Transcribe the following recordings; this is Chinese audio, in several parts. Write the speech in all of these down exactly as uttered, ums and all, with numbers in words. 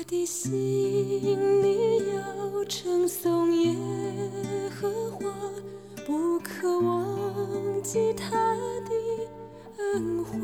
的心里要称颂耶和华，不可忘记他的恩惠。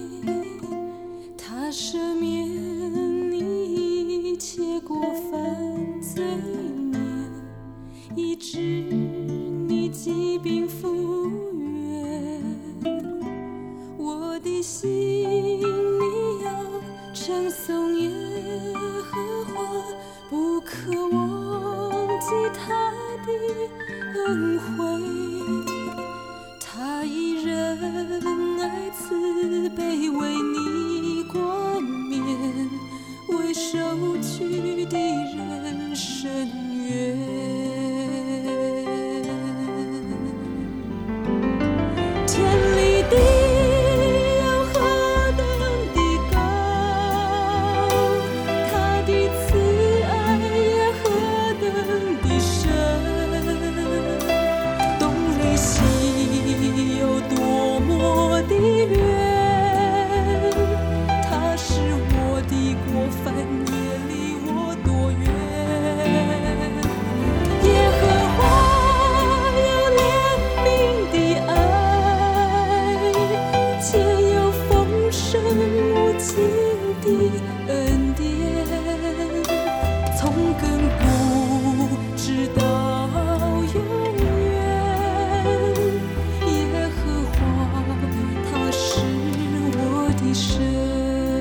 他赦免你一切过犯罪孽，医治你疾病复原。我的心里要称颂耶和华，不可忘记他的恩惠。他以仁爱慈悲为你冠冕，为受屈的人伸冤。天离地有何等的高，他的慈爱也何等的深，东离西有多么的远，他使我的过犯也离我多远。耶和华有怜悯的爱，且有丰盛无尽的恩典，从亘古直到永远。耶和华他是我的神。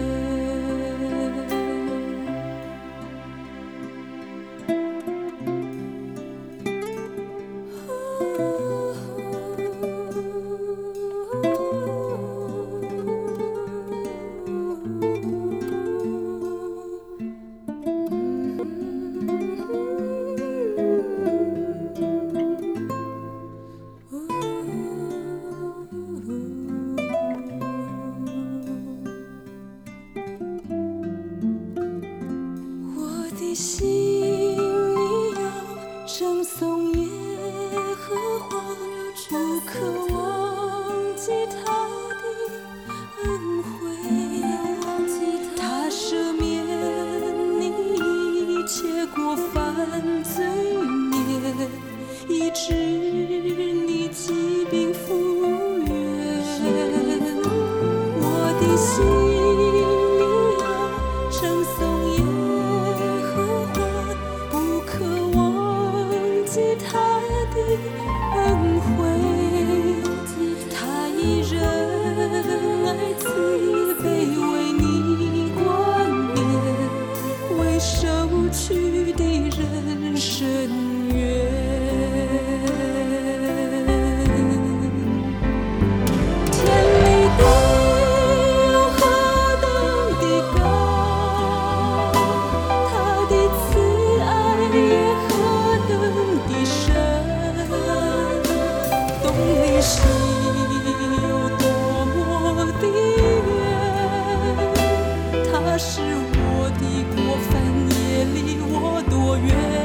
我的心里要称颂耶和华，不可忘记他的恩惠。他赦免你一切过犯罪孽，医治你疾病复原。我的心里要称颂耶和华，不可忘记他的恩惠。他以仁爱慈悲为你冠冕，为受屈的人伸冤。天离地有何等的高，他的慈爱也何等的深，东离西有多么的远，他使我的过犯也离我多远。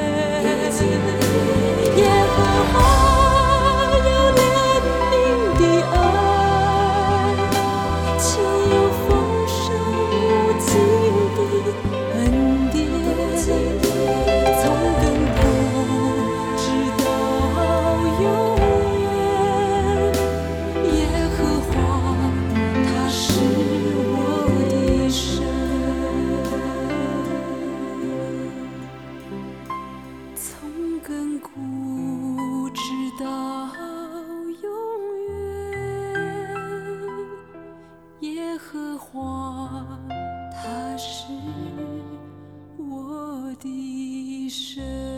耶和华有怜悯的爱，且有丰盛无尽的恩典，从亘古直到永远。耶和华他是我的神，从亘古直到永远。耶和华他是我的神。